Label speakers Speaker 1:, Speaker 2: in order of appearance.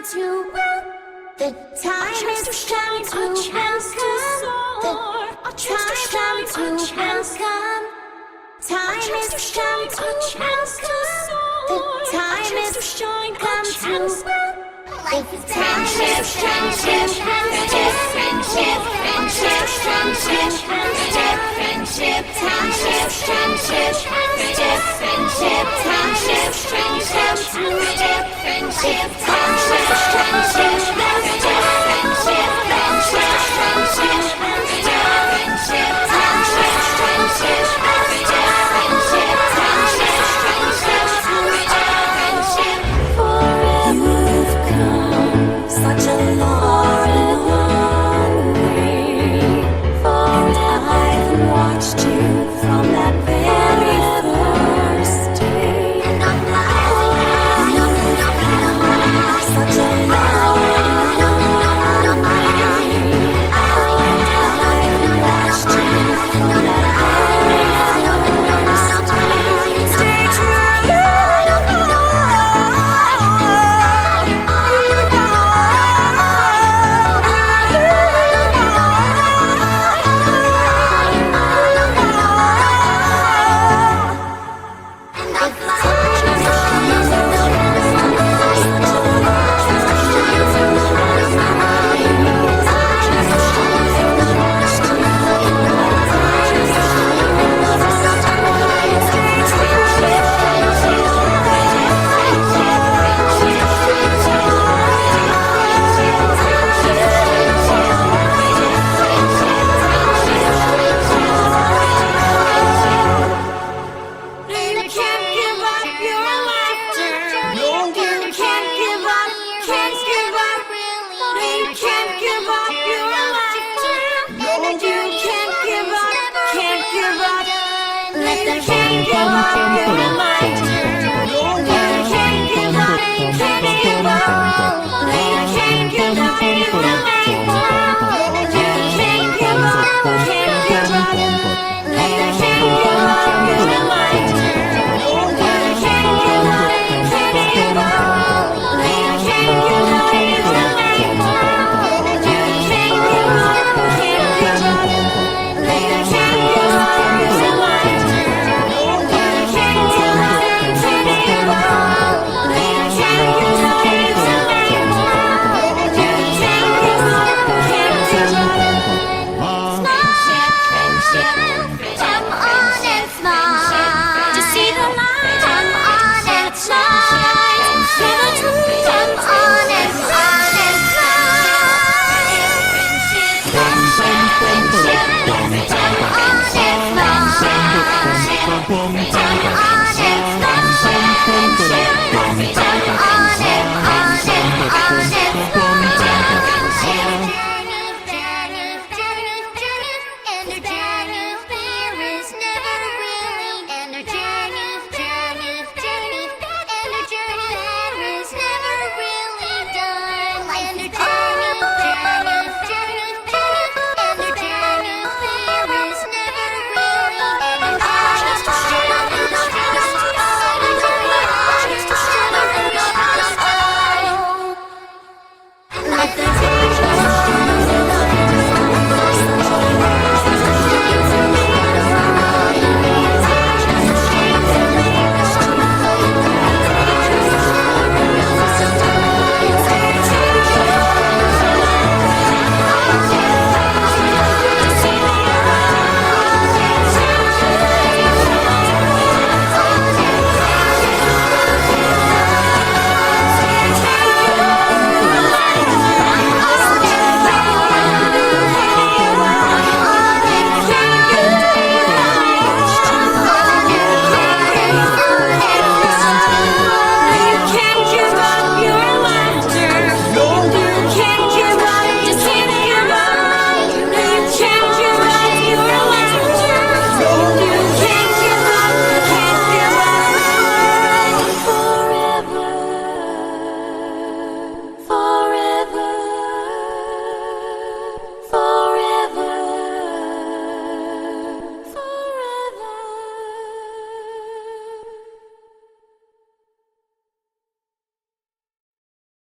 Speaker 1: to the time is come to welcome. The time is come to welcome. Time is come to welcome. The time is come to life is friendship, friendship, friendship, friendship, friendship, friendship, friendship, friendship, friendship, friendship, friendship, friendship, friendship, friendship, friendship, friendship, friendship, friendship, such a long, long way. And I've watched you from that very first day. And I'm such a long, long way. And I've watched you from that very first day. Stay true.
Speaker 2: Let the can't give up your